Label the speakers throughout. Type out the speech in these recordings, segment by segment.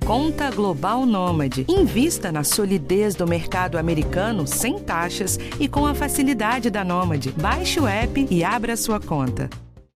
Speaker 1: Conta Global Nômade. Invista na solidez do mercado americano sem taxas e com a facilidade da Nômade. Baixe o app e abra sua conta.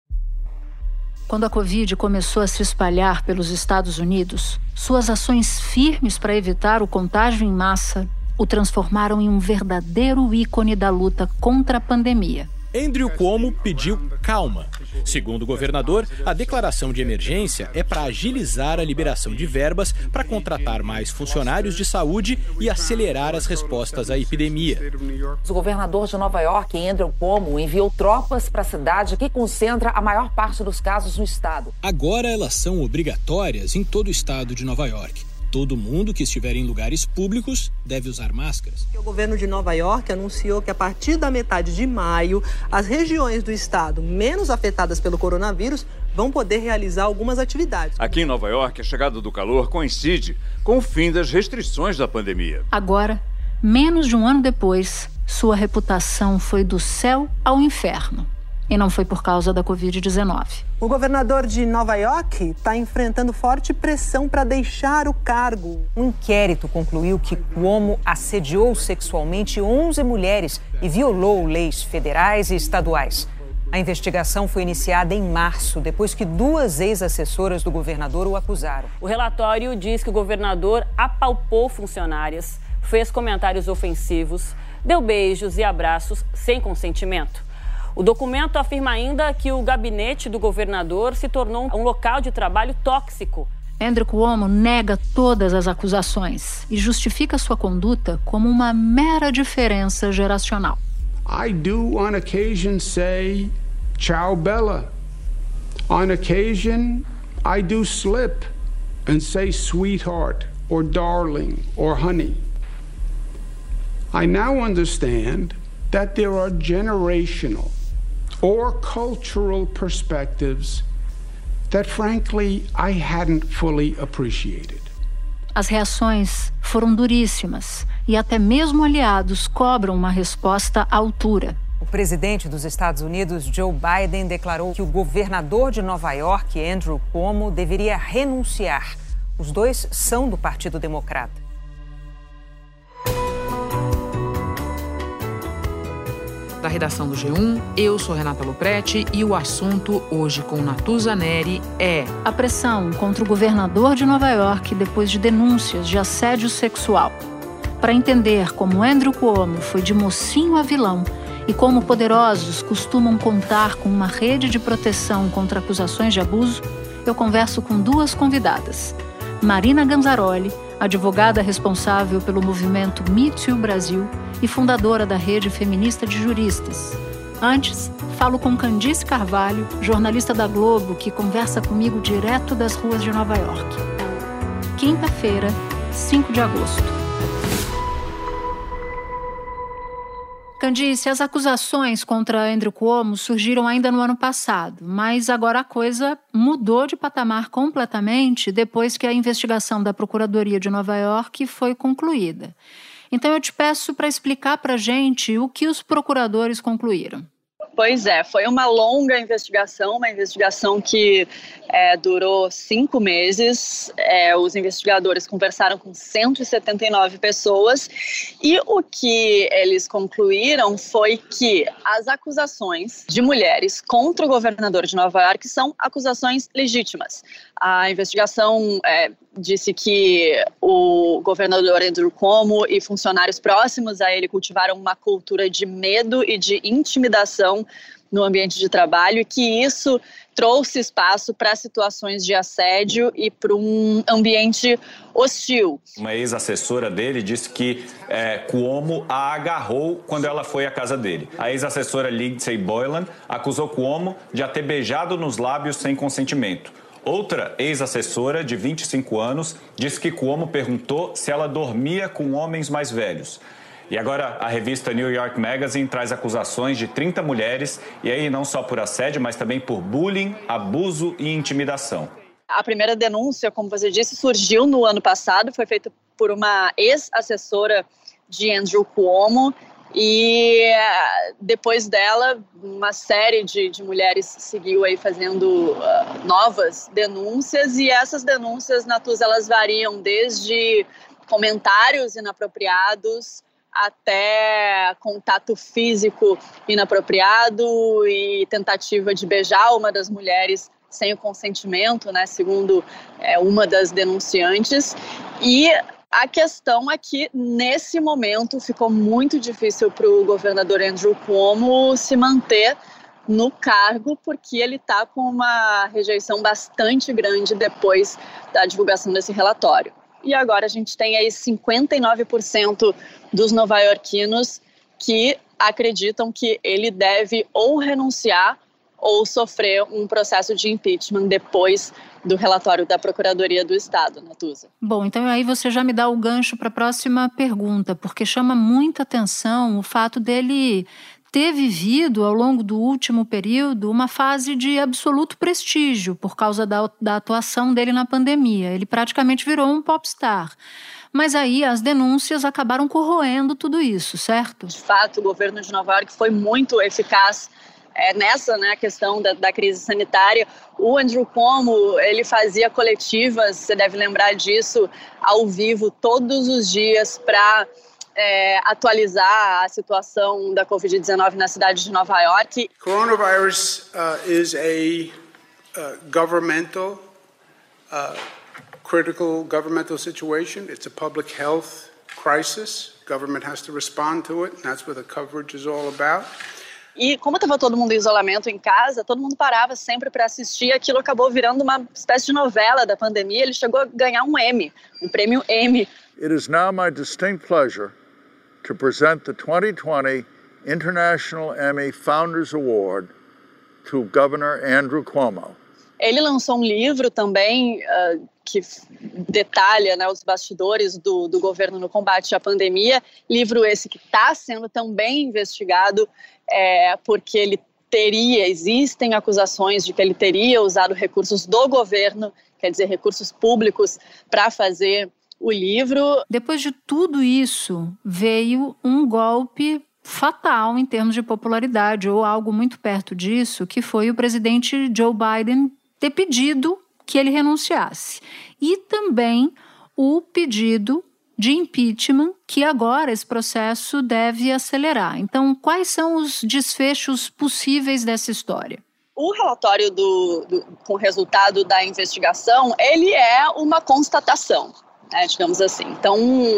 Speaker 2: Quando a Covid começou a se espalhar pelos Estados Unidos, suas ações firmes para evitar o contágio em massa o transformaram em um verdadeiro ícone da luta contra a pandemia.
Speaker 3: Andrew Cuomo pediu calma. Segundo o governador, a declaração de emergência é para agilizar a liberação de verbas para contratar mais funcionários de saúde e acelerar as respostas à epidemia.
Speaker 4: O governador de Nova York, Andrew Cuomo, enviou tropas para a cidade que concentra a maior parte dos casos no estado.
Speaker 3: Agora elas são obrigatórias em todo o estado de Nova York. Todo mundo que estiver em lugares públicos deve usar máscaras.
Speaker 5: O governo de Nova York anunciou que a partir da metade de maio, as regiões do estado menos afetadas pelo coronavírus vão poder realizar algumas atividades.
Speaker 6: Aqui em Nova York, a chegada do calor coincide com o fim das restrições da pandemia.
Speaker 2: Agora, menos de um ano depois, sua reputação foi do céu ao inferno. E não foi por causa da Covid-19.
Speaker 5: O governador de Nova York está enfrentando forte pressão para deixar o cargo.
Speaker 4: Um inquérito concluiu que Cuomo assediou sexualmente 11 mulheres e violou leis federais e estaduais. A investigação foi iniciada em março, depois que 2 ex-assessoras do governador o acusaram.
Speaker 7: O relatório diz que o governador apalpou funcionárias, fez comentários ofensivos, deu beijos e abraços sem consentimento. O documento afirma ainda que o gabinete do governador se tornou um local de trabalho tóxico.
Speaker 2: Andrew Cuomo nega todas as acusações e justifica sua conduta como uma mera diferença geracional.
Speaker 8: I do on occasion say, ciao Bella. On occasion, I do slip and say sweetheart or darling or honey. I now understand that there are generational or cultural perspectives that, frankly, I hadn't fully appreciated.
Speaker 2: As reações foram duríssimas e até mesmo aliados cobram uma resposta à altura.
Speaker 4: O presidente dos Estados Unidos, Joe Biden, declarou que o governador de Nova York, Andrew Cuomo, deveria renunciar. Os dois são do Partido Democrata.
Speaker 9: Da redação do G1, eu sou Renata Lopretti e o assunto hoje com Natuza Neri é
Speaker 2: a pressão contra o governador de Nova York depois de denúncias de assédio sexual. Para entender como Andrew Cuomo foi de mocinho a vilão e como poderosos costumam contar com uma rede de proteção contra acusações de abuso, eu converso com 2 convidadas. Marina Ganzaroli, advogada responsável pelo movimento Me Too Brasil e fundadora da Rede Feminista de Juristas. Antes, falo com Candice Carvalho, jornalista da Globo, que conversa comigo direto das ruas de Nova York. Quinta-feira, 5 de agosto. Candice, as acusações contra Andrew Cuomo surgiram ainda no ano passado, mas agora a coisa mudou de patamar completamente depois que a investigação da Procuradoria de Nova York foi concluída. Então eu te peço para explicar para a gente o que os procuradores concluíram.
Speaker 10: Pois é, foi uma longa investigação, uma investigação que durou 5 meses. Os investigadores conversaram com 179 pessoas e o que eles concluíram foi que as acusações de mulheres contra o governador de Nova York são acusações legítimas. A investigação disse que o governador Andrew Cuomo e funcionários próximos a ele cultivaram uma cultura de medo e de intimidação no ambiente de trabalho e que isso trouxe espaço para situações de assédio e para um ambiente hostil.
Speaker 11: Uma ex-assessora dele disse que Cuomo a agarrou quando ela foi à casa dele. A ex-assessora Lindsay Boylan acusou Cuomo de a ter beijado nos lábios sem consentimento. Outra ex-assessora, de 25 anos, disse que Cuomo perguntou se ela dormia com homens mais velhos. E agora a revista New York Magazine traz acusações de 30 mulheres, e aí não só por assédio, mas também por bullying, abuso e intimidação.
Speaker 10: A primeira denúncia, como você disse, surgiu no ano passado, foi feita por uma ex-assessora de Andrew Cuomo, E depois dela, uma série de mulheres seguiu aí fazendo novas denúncias, e essas denúncias, Natuza, elas variam desde comentários inapropriados até contato físico inapropriado e tentativa de beijar uma das mulheres sem o consentimento, né, segundo uma das denunciantes. E a questão é que, nesse momento, ficou muito difícil para o governador Andrew Cuomo se manter no cargo, porque ele está com uma rejeição bastante grande depois da divulgação desse relatório. E agora a gente tem aí 59% dos nova-iorquinos que acreditam que ele deve ou renunciar ou sofrer um processo de impeachment depois do relatório da Procuradoria do Estado, Natuza.
Speaker 2: Bom, então aí você já me dá o gancho para a próxima pergunta, porque chama muita atenção o fato dele ter vivido, ao longo do último período, uma fase de absoluto prestígio por causa da atuação dele na pandemia. Ele praticamente virou um popstar. Mas aí as denúncias acabaram corroendo tudo isso, certo?
Speaker 10: De fato, o governo de Nova York foi muito eficaz nessa, né, questão da crise sanitária. O Andrew Cuomo, ele fazia coletivas, você deve lembrar disso, ao vivo todos os dias para atualizar a situação da Covid-19 na cidade de Nova York.
Speaker 8: Coronavirus is a governmental, critical governmental situation. It's a public health crisis. Government has to respond to it, and that's what the coverage is all about.
Speaker 10: E como estava todo mundo em isolamento em casa, todo mundo parava sempre para assistir. Aquilo acabou virando uma espécie de novela da pandemia. Ele chegou a ganhar um Emmy, um prêmio Emmy.
Speaker 12: It is now my distinct pleasure to present the 2020 International Emmy Founders Award to Governor Andrew Cuomo.
Speaker 10: Ele lançou um livro também que detalha, né, os bastidores do governo no combate à pandemia. Livro esse que está sendo também investigado porque existem acusações de que ele teria usado recursos do governo, quer dizer, recursos públicos, para fazer o livro.
Speaker 2: Depois de tudo isso, veio um golpe fatal em termos de popularidade, ou algo muito perto disso, que foi o presidente Joe Biden ter pedido que ele renunciasse. E também o pedido de impeachment, que agora esse processo deve acelerar. Então, quais são os desfechos possíveis dessa história?
Speaker 10: O relatório com o resultado da investigação, ele é uma constatação, né, digamos assim. Então,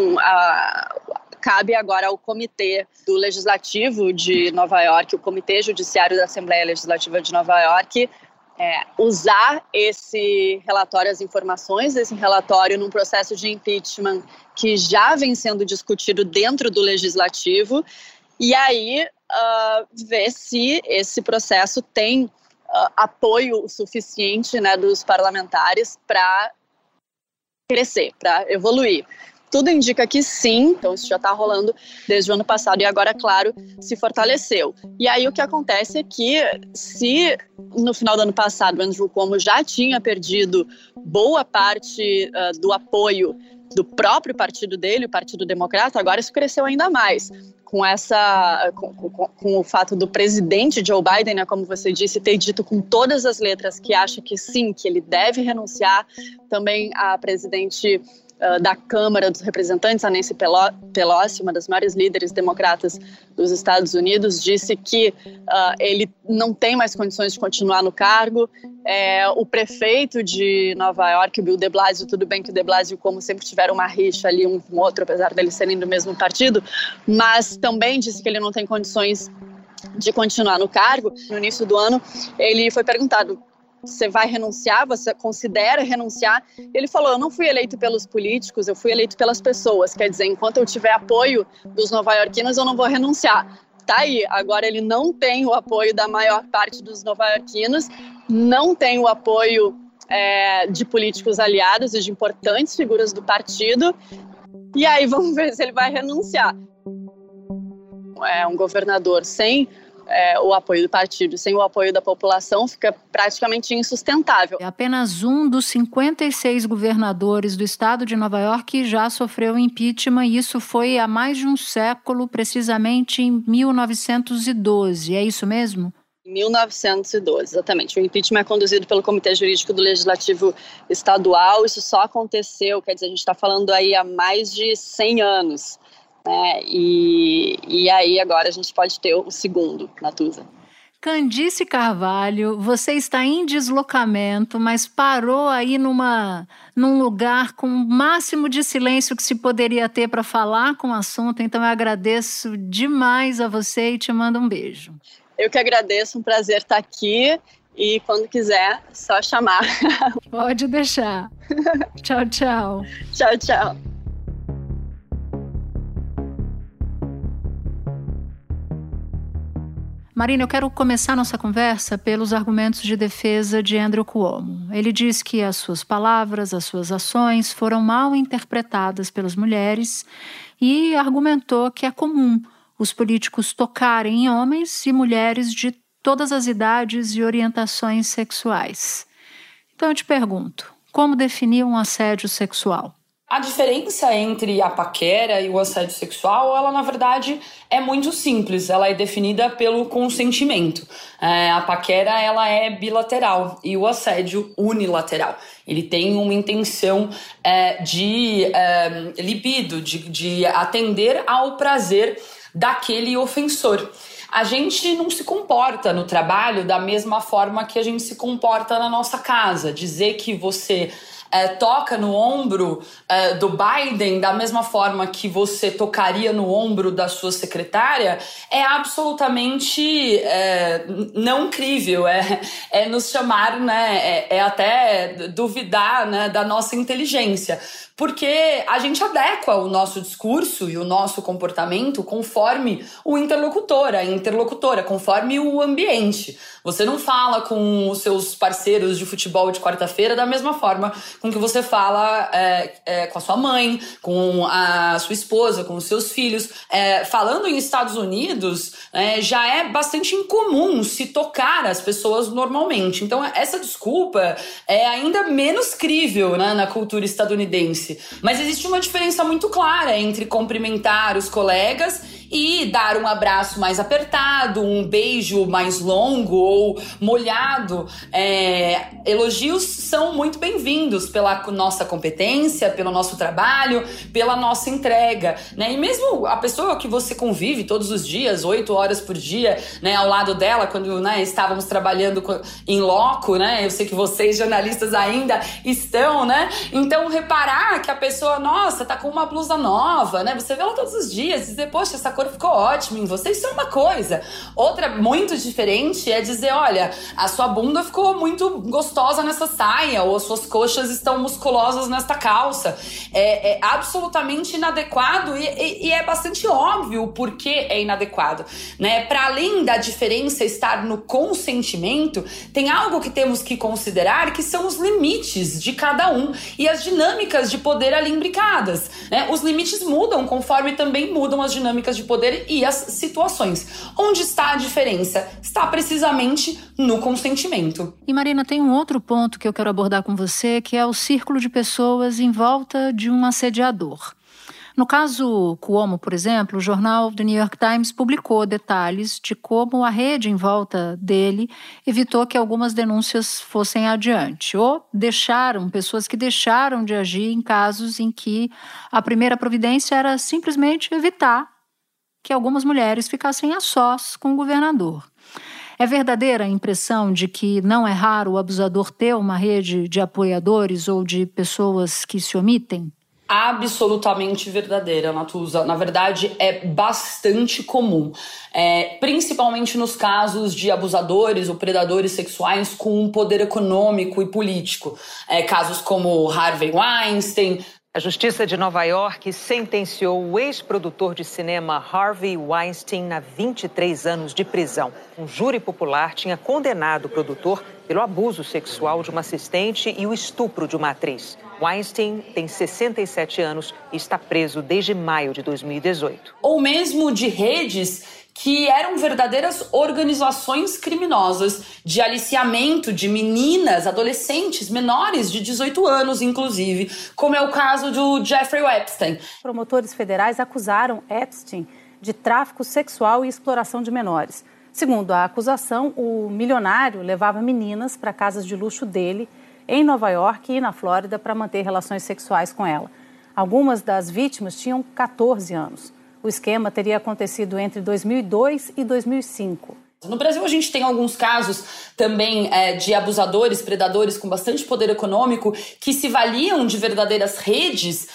Speaker 10: cabe agora ao Comitê do Legislativo de Nova York, o Comitê Judiciário da Assembleia Legislativa de Nova York, usar esse relatório, as informações desse relatório num processo de impeachment que já vem sendo discutido dentro do Legislativo, e aí ver se esse processo tem apoio suficiente, né, dos parlamentares para crescer, para evoluir. Tudo indica que sim, então isso já está rolando desde o ano passado e agora, claro, se fortaleceu. E aí o que acontece é que, se no final do ano passado o Andrew Cuomo já tinha perdido boa parte do apoio do próprio partido dele, o Partido Democrata, agora isso cresceu ainda mais. Com o fato do presidente Joe Biden, né, como você disse, ter dito com todas as letras que acha que sim, que ele deve renunciar. Também a presidente da Câmara dos Representantes, a Nancy Pelosi, uma das maiores líderes democratas dos Estados Unidos, disse que ele não tem mais condições de continuar no cargo. O prefeito de Nova York, o Bill de Blasio, tudo bem que o de Blasio, como sempre, tiveram uma rixa ali um com o outro, apesar deles serem do mesmo partido, mas também disse que ele não tem condições de continuar no cargo. No início do ano, ele foi perguntado: você vai renunciar? Você considera renunciar? Ele falou: eu não fui eleito pelos políticos, eu fui eleito pelas pessoas. Quer dizer, enquanto eu tiver apoio dos nova-iorquinos, eu não vou renunciar. Tá aí, agora ele não tem o apoio da maior parte dos nova-iorquinos, não tem o apoio de políticos aliados e de importantes figuras do partido. E aí vamos ver se ele vai renunciar. É um governador sem o apoio do partido, sem o apoio da população, fica praticamente insustentável.
Speaker 2: Apenas um dos 56 governadores do estado de Nova York já sofreu impeachment, e isso foi há mais de um século, precisamente em 1912. É isso mesmo?
Speaker 10: 1912, exatamente. O impeachment é conduzido pelo Comitê Jurídico do Legislativo Estadual. Isso só aconteceu, quer dizer, a gente está falando aí há mais de 100 anos. E aí agora a gente pode ter o segundo, Natuza.
Speaker 2: Candice Carvalho, você está em deslocamento, mas parou aí num lugar com o máximo de silêncio que se poderia ter para falar com o assunto, então eu agradeço demais a você e te mando um beijo.
Speaker 10: Eu que agradeço, um prazer estar aqui, e quando quiser, só chamar.
Speaker 2: Pode deixar. Tchau, tchau.
Speaker 10: Tchau, tchau.
Speaker 2: Marina, eu quero começar nossa conversa pelos argumentos de defesa de Andrew Cuomo. Ele diz que as suas palavras, as suas ações foram mal interpretadas pelas mulheres e argumentou que é comum os políticos tocarem em homens e mulheres de todas as idades e orientações sexuais. Então eu te pergunto, como definir um assédio sexual?
Speaker 13: A diferença entre a paquera e o assédio sexual, ela na verdade é muito simples, ela é definida pelo consentimento. A paquera ela é bilateral e o assédio unilateral. Ele tem uma intenção de libido, de atender ao prazer daquele ofensor. A gente não se comporta no trabalho da mesma forma que a gente se comporta na nossa casa. Dizer que você toca no ombro do Biden da mesma forma que você tocaria no ombro da sua secretária é absolutamente não crível, é nos chamar, né, é até duvidar, né, da nossa inteligência. Porque a gente adequa o nosso discurso e o nosso comportamento conforme o interlocutor, a interlocutora, conforme o ambiente. Você não fala com os seus parceiros de futebol de quarta-feira da mesma forma com que você fala com a sua mãe, com a sua esposa, com os seus filhos. Falando em Estados Unidos, já é bastante incomum se tocar as pessoas normalmente. Então, essa desculpa é ainda menos crível, né, na cultura estadunidense. Mas existe uma diferença muito clara entre cumprimentar os colegas e dar um abraço mais apertado, um beijo mais longo ou molhado. Elogios são muito bem-vindos pela nossa competência, pelo nosso trabalho, pela nossa entrega, né? E mesmo a pessoa que você convive todos os dias, 8 horas por dia, né, ao lado dela, quando, né, estávamos trabalhando em loco, né? Eu sei que vocês, jornalistas, ainda estão, né? Então, reparar que a pessoa, nossa, tá com uma blusa nova, né? Você vê ela todos os dias e dizer, poxa, essa cor ficou ótima em você, isso é uma coisa. Outra muito diferente é dizer, olha, a sua bunda ficou muito gostosa nessa saia, ou as suas coxas estão musculosas nesta calça. É absolutamente inadequado e é bastante óbvio o porquê é inadequado, né? Para além da diferença estar no consentimento, tem algo que temos que considerar, que são os limites de cada um e as dinâmicas de poder ali imbricadas, né? Os limites mudam conforme também mudam as dinâmicas de poder e as situações. Onde está a diferença? Está precisamente no consentimento.
Speaker 2: E Marina, tem um outro ponto que eu quero abordar com você, que é o círculo de pessoas em volta de um assediador. No caso Cuomo, por exemplo, o jornal The New York Times publicou detalhes de como a rede em volta dele evitou que algumas denúncias fossem adiante, ou pessoas que deixaram de agir em casos em que a primeira providência era simplesmente evitar que algumas mulheres ficassem a sós com o governador. É verdadeira a impressão de que não é raro o abusador ter uma rede de apoiadores ou de pessoas que se omitem?
Speaker 13: Absolutamente verdadeira, Natuza. Na verdade, é bastante comum, principalmente nos casos de abusadores ou predadores sexuais com poder econômico e político. Casos como Harvey Weinstein.
Speaker 4: A Justiça de Nova York sentenciou o ex-produtor de cinema Harvey Weinstein a 23 anos de prisão. Um júri popular tinha condenado o produtor pelo abuso sexual de uma assistente e o estupro de uma atriz. Weinstein tem 67 anos e está preso desde maio de 2018.
Speaker 13: Ou mesmo de redes que eram verdadeiras organizações criminosas de aliciamento de meninas, adolescentes, menores de 18 anos, inclusive, como é o caso do Jeffrey Epstein.
Speaker 14: Promotores federais acusaram Epstein de tráfico sexual e exploração de menores. Segundo a acusação, o milionário levava meninas para casas de luxo dele em Nova York e na Flórida para manter relações sexuais com ela. Algumas das vítimas tinham 14 anos. O esquema teria acontecido entre 2002 e 2005.
Speaker 13: No Brasil, a gente tem alguns casos também de abusadores, predadores com bastante poder econômico que se valiam de verdadeiras redes,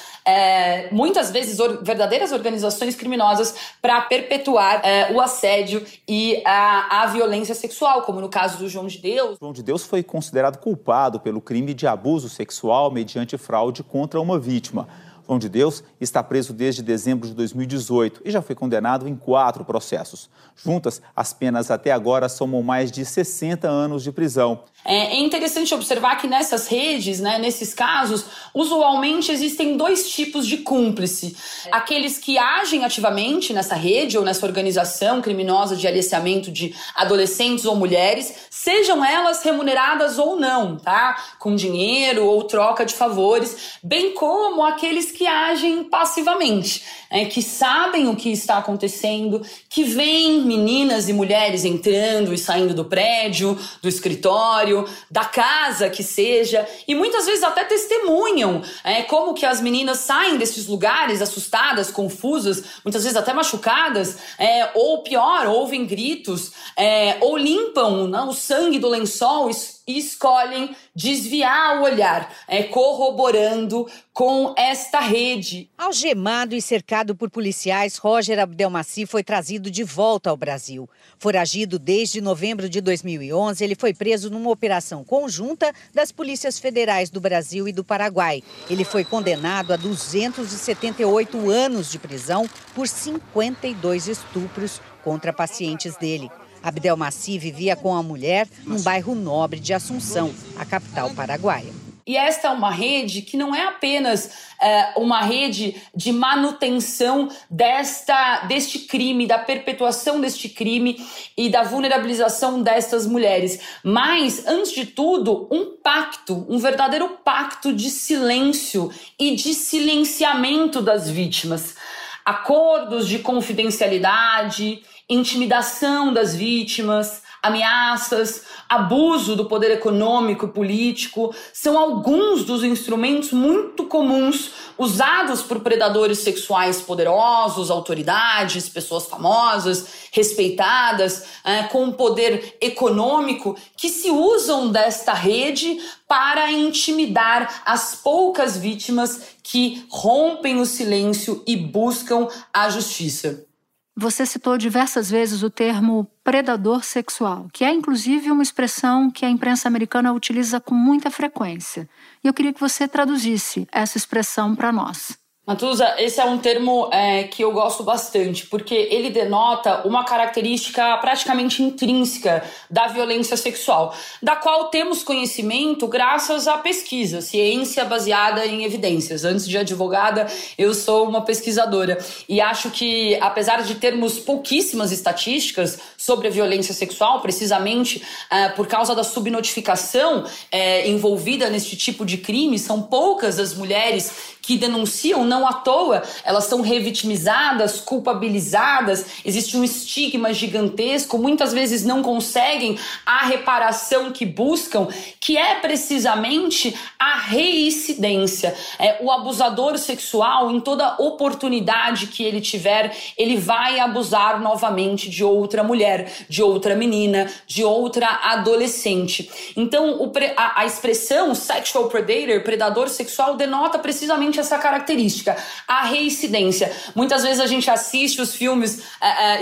Speaker 13: muitas vezes verdadeiras organizações criminosas, para perpetuar o assédio e a violência sexual, como no caso do João de Deus.
Speaker 15: João de Deus foi considerado culpado pelo crime de abuso sexual mediante fraude contra uma vítima. João de Deus está preso desde dezembro de 2018 e já foi condenado em 4 processos. Juntas, as penas até agora somam mais de 60 anos de prisão.
Speaker 13: É interessante observar que nessas redes, nesses casos, usualmente existem 2 tipos de cúmplice. Aqueles que agem ativamente nessa rede ou nessa organização criminosa de aliciamento de adolescentes ou mulheres, sejam elas remuneradas ou não, tá? Com dinheiro ou troca de favores, bem como aqueles que agem passivamente, que sabem o que está acontecendo, que veem meninas e mulheres entrando e saindo do prédio, do escritório, da casa que seja, e muitas vezes até testemunham como que as meninas saem desses lugares assustadas, confusas, muitas vezes até machucadas, ou pior, ouvem gritos, ou limpam o sangue do lençol e escolhem desviar o olhar, corroborando com esta rede.
Speaker 16: Algemado e cercado por policiais, Roger Abdelmaci foi trazido de volta ao Brasil. Foragido desde novembro de 2011, ele foi preso numa operação conjunta das polícias federais do Brasil e do Paraguai. Ele foi condenado a 278 anos de prisão por 52 estupros contra pacientes dele. Abdelmaci vivia com a mulher num bairro nobre de Assunção, a capital paraguaia.
Speaker 13: E esta é uma rede que não é apenas uma rede de manutenção deste crime, da perpetuação deste crime e da vulnerabilização destas mulheres, mas, antes de tudo, um verdadeiro pacto de silêncio e de silenciamento das vítimas. Acordos de confidencialidade, intimidação das vítimas, ameaças, abuso do poder econômico e político são alguns dos instrumentos muito comuns usados por predadores sexuais poderosos, autoridades, pessoas famosas, respeitadas, com poder econômico, que se usam desta rede para intimidar as poucas vítimas que rompem o silêncio e buscam a justiça.
Speaker 2: Você citou diversas vezes o termo predador sexual, que é inclusive uma expressão que a imprensa americana utiliza com muita frequência. E eu queria que você traduzisse essa expressão para nós.
Speaker 13: Natuza, esse é um termo que eu gosto bastante, porque ele denota uma característica praticamente intrínseca da violência sexual, da qual temos conhecimento graças à pesquisa, ciência baseada em evidências. Antes de advogada, eu sou uma pesquisadora e acho que, apesar de termos pouquíssimas estatísticas sobre a violência sexual, precisamente por causa da subnotificação envolvida neste tipo de crime, são poucas as mulheres que denunciam, não à toa, elas são revitimizadas, culpabilizadas, existe um estigma gigantesco, muitas vezes não conseguem a reparação que buscam, que é precisamente a reincidência. O abusador sexual, em toda oportunidade que ele tiver, ele vai abusar novamente de outra mulher, de outra menina, de outra adolescente. Então, a expressão sexual predator, predador sexual, denota precisamente essa característica, a reincidência. Muitas vezes a gente assiste os filmes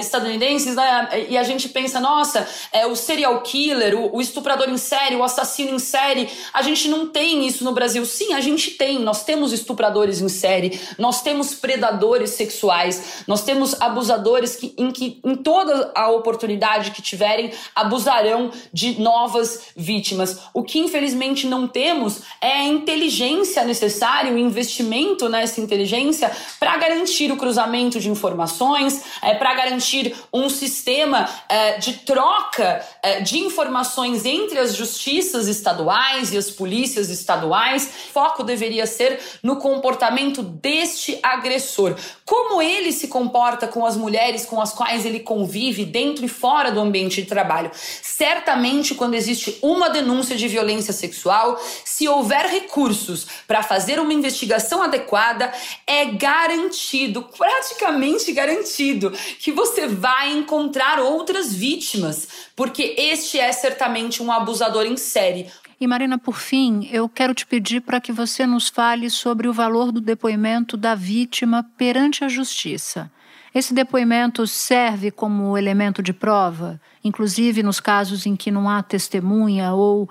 Speaker 13: estadunidenses, e a gente pensa, nossa, o serial killer, o estuprador em série, o assassino em série, a gente não tem isso no Brasil. Sim, a gente tem. Nós temos estupradores em série, nós temos predadores sexuais, nós temos abusadores que em toda a oportunidade que tiverem, abusarão de novas vítimas. O que infelizmente não temos é a inteligência necessária, o investimento nessa inteligência para garantir o cruzamento de informações, para garantir um sistema de troca de informações entre as justiças estaduais e as polícias estaduais. O foco deveria ser no comportamento deste agressor. Como ele se comporta com as mulheres com as quais ele convive dentro e fora do ambiente de trabalho. Certamente, quando existe uma denúncia de violência sexual, se houver recursos para fazer uma investigação adequada, é garantido, praticamente garantido, que você vai encontrar outras vítimas, porque este é certamente um abusador em série.
Speaker 2: E Marina, por fim, eu quero te pedir para que você nos fale sobre o valor do depoimento da vítima perante a justiça. Esse depoimento serve como elemento de prova, inclusive nos casos em que não há testemunha ou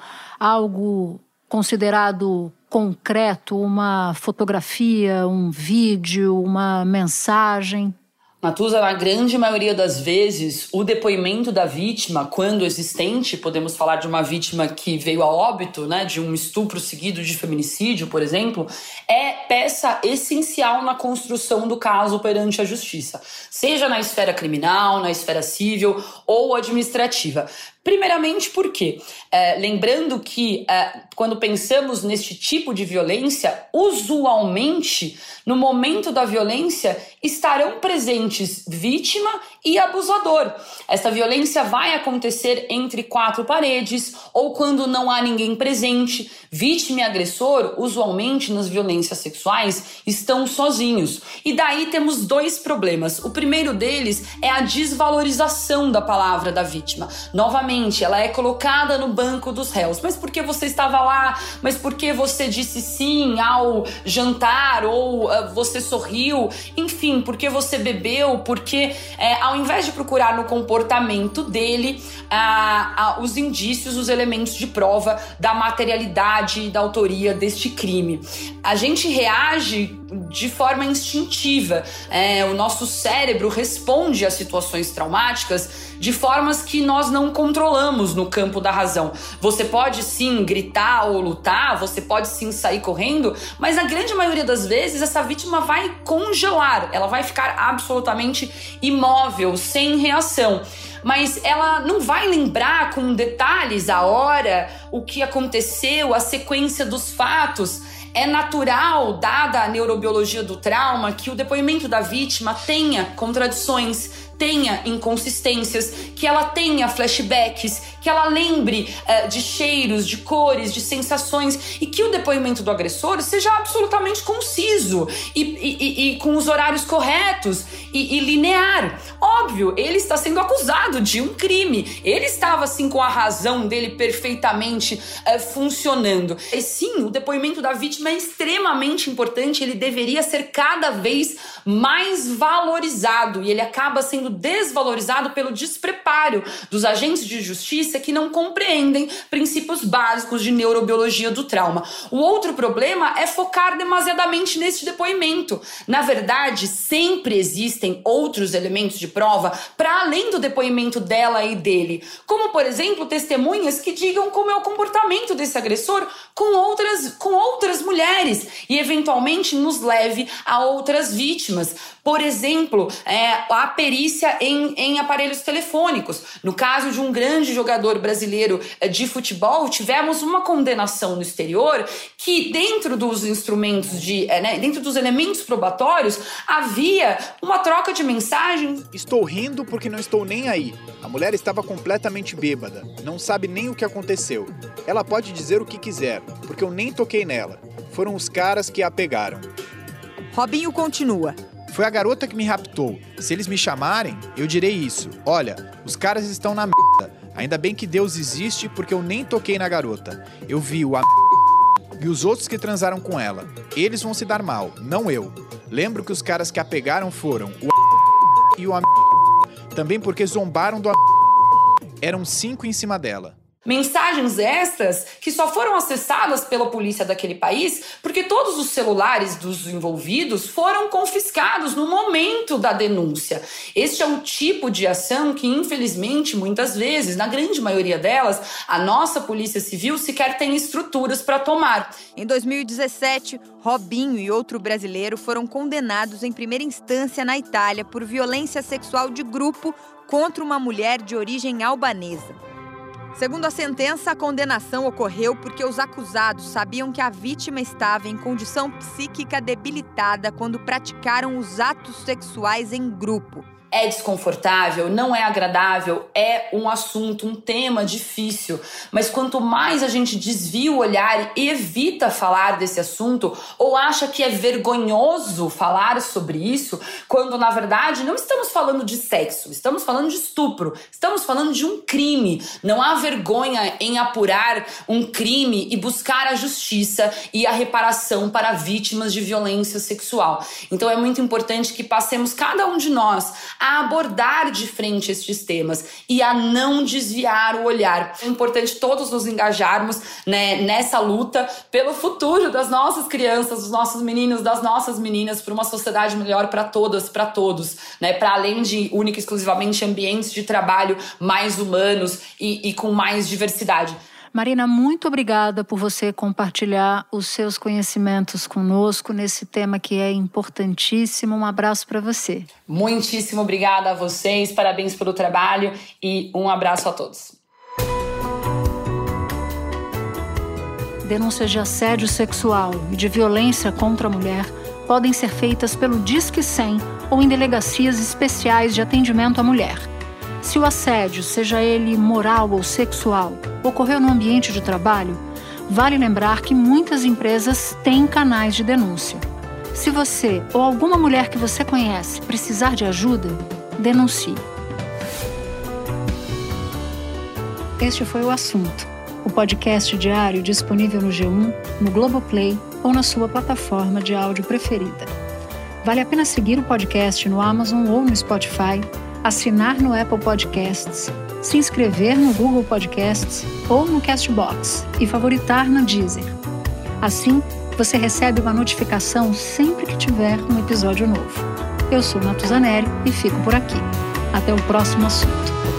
Speaker 2: algo considerado concreto, uma fotografia, um vídeo, uma mensagem?
Speaker 13: Natuza, na grande maioria das vezes, o depoimento da vítima, quando existente, podemos falar de uma vítima que veio a óbito, né, de um estupro seguido de feminicídio, por exemplo, é peça essencial na construção do caso perante a justiça, seja na esfera criminal, na esfera civil ou administrativa. Primeiramente, por quê? Lembrando que quando pensamos neste tipo de violência, usualmente, no momento da violência, estarão presentes vítima e abusador. Esta violência vai acontecer entre quatro paredes ou quando não há ninguém presente. Vítima e agressor, usualmente nas violências sexuais, estão sozinhos. E daí temos dois problemas. O primeiro deles é a desvalorização da palavra da vítima. Novamente, ela é colocada no banco dos réus. Mas por que você estava lá? Mas por que você disse sim ao jantar? Ou você sorriu? Enfim, por que você bebeu? Porque ao invés de procurar no comportamento dele os indícios, os elementos de prova da materialidade e da autoria deste crime, a gente reage de forma instintiva. O nosso cérebro responde a situações traumáticas de formas que nós não controlamos no campo da razão. Você pode sim gritar ou lutar, você pode sim sair correndo, mas na grande maioria das vezes essa vítima vai congelar, ela vai ficar absolutamente imóvel, sem reação. Mas ela não vai lembrar com detalhes a hora, o que aconteceu, a sequência dos fatos. É natural, dada a neurobiologia do trauma, que o depoimento da vítima tenha contradições, tenha inconsistências, que ela tenha flashbacks, que ela lembre de cheiros, de cores, de sensações, e que o depoimento do agressor seja absolutamente conciso e com os horários corretos e linear. Óbvio, ele está sendo acusado de um crime, ele estava assim com a razão dele perfeitamente funcionando. E sim, o depoimento da vítima é extremamente importante, ele deveria ser cada vez mais valorizado e ele acaba sendo desvalorizado pelo despreparo dos agentes de justiça que não compreendem princípios básicos de neurobiologia do trauma. O outro problema é focar demasiadamente neste depoimento. Na verdade, sempre existem outros elementos de prova para além do depoimento dela e dele, como, por exemplo, testemunhas que digam como é o comportamento desse agressor com outras mulheres e, eventualmente, nos leve a outras vítimas. Por exemplo, a perícia em aparelhos telefônicos. No caso de um grande jogador brasileiro de futebol, tivemos uma condenação no exterior que, dentro dos instrumentos dentro dos elementos probatórios, havia uma troca de mensagens.
Speaker 17: Estou rindo porque não estou nem aí. A mulher estava completamente bêbada, não sabe nem o que aconteceu. Ela pode dizer o que quiser, porque eu nem toquei nela. Foram os caras que a pegaram.
Speaker 16: Robinho continua.
Speaker 17: Foi a garota que me raptou. Se eles me chamarem, eu direi isso. Olha, os caras estão na merda. Ainda bem que Deus existe porque eu nem toquei na garota. Eu vi o e os outros que transaram com ela. Eles vão se dar mal, não eu. Lembro que os caras que a pegaram foram o e o também porque zombaram do Eram 5 em cima dela.
Speaker 13: Mensagens estas que só foram acessadas pela polícia daquele país porque todos os celulares dos envolvidos foram confiscados no momento da denúncia. Este é um tipo de ação que, infelizmente, muitas vezes, na grande maioria delas, a nossa Polícia Civil sequer tem estruturas para tomar.
Speaker 18: Em 2017, Robinho e outro brasileiro foram condenados em primeira instância na Itália por violência sexual de grupo contra uma mulher de origem albanesa. Segundo a sentença, a condenação ocorreu porque os acusados sabiam que a vítima estava em condição psíquica debilitada quando praticaram os atos sexuais em grupo.
Speaker 13: É desconfortável, não é agradável, é um assunto, um tema difícil. Mas quanto mais a gente desvia o olhar e evita falar desse assunto, ou acha que é vergonhoso falar sobre isso, quando na verdade não estamos falando de sexo, estamos falando de estupro, estamos falando de um crime. Não há vergonha em apurar um crime e buscar a justiça e a reparação para vítimas de violência sexual. Então é muito importante que passemos cada um de nós a abordar de frente estes temas e a não desviar o olhar. É importante todos nos engajarmos, né, nessa luta pelo futuro das nossas crianças, dos nossos meninos, das nossas meninas, por uma sociedade melhor para todas, para todos, né, para além de única e exclusivamente ambientes de trabalho mais humanos e com mais diversidade.
Speaker 2: Marina, muito obrigada por você compartilhar os seus conhecimentos conosco nesse tema que é importantíssimo. Um abraço para você.
Speaker 13: Muitíssimo obrigada a vocês, parabéns pelo trabalho e um abraço a todos.
Speaker 2: Denúncias de assédio sexual e de violência contra a mulher podem ser feitas pelo Disque 100 ou em delegacias especiais de atendimento à mulher. Se o assédio, seja ele moral ou sexual, ocorreu no ambiente de trabalho, vale lembrar que muitas empresas têm canais de denúncia. Se você ou alguma mulher que você conhece precisar de ajuda, denuncie. Este foi o Assunto, o podcast diário disponível no G1, no Globoplay ou na sua plataforma de áudio preferida. Vale a pena seguir o podcast no Amazon ou no Spotify, assinar no Apple Podcasts, se inscrever no Google Podcasts ou no Castbox e favoritar no Deezer. Assim, você recebe uma notificação sempre que tiver um episódio novo. Eu sou Natuzaneri e fico por aqui. Até o próximo assunto.